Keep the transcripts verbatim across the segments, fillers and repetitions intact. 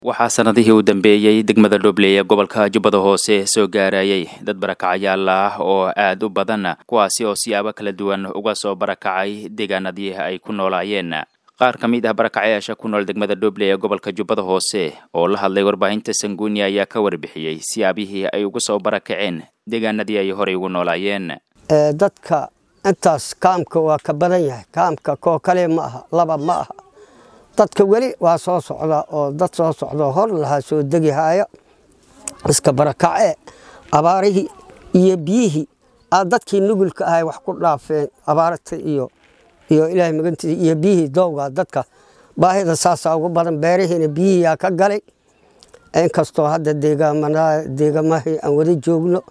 waxaa sanadihii u dambeeyay degmada Dhobley ee gobolka Jubbada Hoose soo gaarayay dad barakacayaal ah oo aad u badan kuwaasi oo siyaabo kala duwan uga soo barakacay deegaanadii ay ku noolaayeen. qaar ka mid ah barakacayaasha ku nool degmada Dhobley ee gobolka Jubbada Hoose oo la hadlay warbaahinta Sanguuni ayaa ka warbixiyay siyaabihii ay uga soo barakaceen deegaanadii ay hore ugu noolaayeen. ee dadka intaas kaamka waa ka badan yahay, kaamka koo kale ma aha, laba ma aha. dadka wali waa soo socda oo dad soo socda hor laha soo degihaya iska barakace abaarihi iyo biyihi aad dadkii nugulka ahay wax ku dhaafeen abaarta iyo iyo ilaahay magantii iyo biyihi dowga dadka baahida saasa ugu badan beerihiina biyihi ka galay in kasto hadda deegaamada deegaamaha aan wada joogno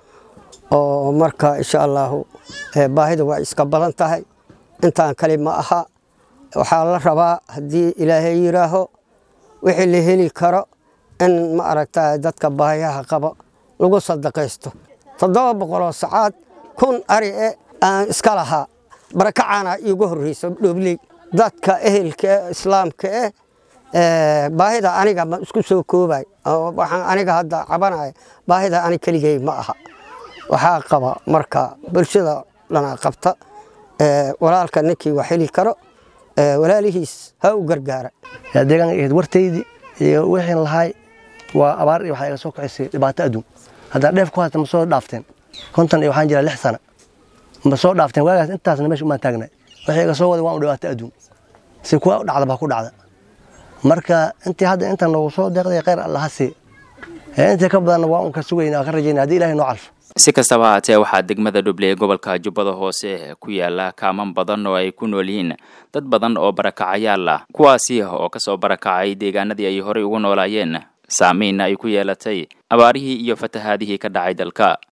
oo marka insha Allah ee baahida waa iska badan tahay intaan kale ma aha. waxaa la rabaa hadii ilaahay yiraaho wixii la heli karo in ma aragtaa dadka baahiyaha qaba lagu sadaqaysto. toddoba boqol oo saacad kun ari aan iska lahaa barakacana igu horeyso Dhobley dadka ehelka islaamka ee baahida aniga ma isku soo koobay waxaan aniga hadda cabanahay baahida ani kaligay ma aha. waxaa qaba marka bulshada lana qabta ee walaalka ninkii wax heli karo walaalihiis ha u gargaara. yaa deegaan ee wartaydi iyo wixii lahaay waa abaar iyo waxa ay soo kacisay dhibaato adduun. hadda dheef ku haata ma soo dhaafteen konton iyo waxaan jira lix sano ma soo dhaafteen waagaas intaasna meesha uma taagnay waxay iga soo wada waan u dhibaato adduun si kuwa dhacda ba ku dhacda. marka intii hadda inta noo soo deeqday khayr Allah hasi ee inta ka badan waa un ka sugaynaa ka rajaynaa hadii Ilaahay noo calfo. si kastaba ha ahaatee waxaa degmada Dhobley ee gobolka Jubbada Hoose ku yaala kaaman badan oo ay ku nool yihiin dad badan oo barakacayaal ah kuwaasi oo ka soo barakacay deegaanadii ay hore ugu noolaayeen saameyn ay ku yeelatay abaarihii iyo fatahaadihii ka dhacay dalka.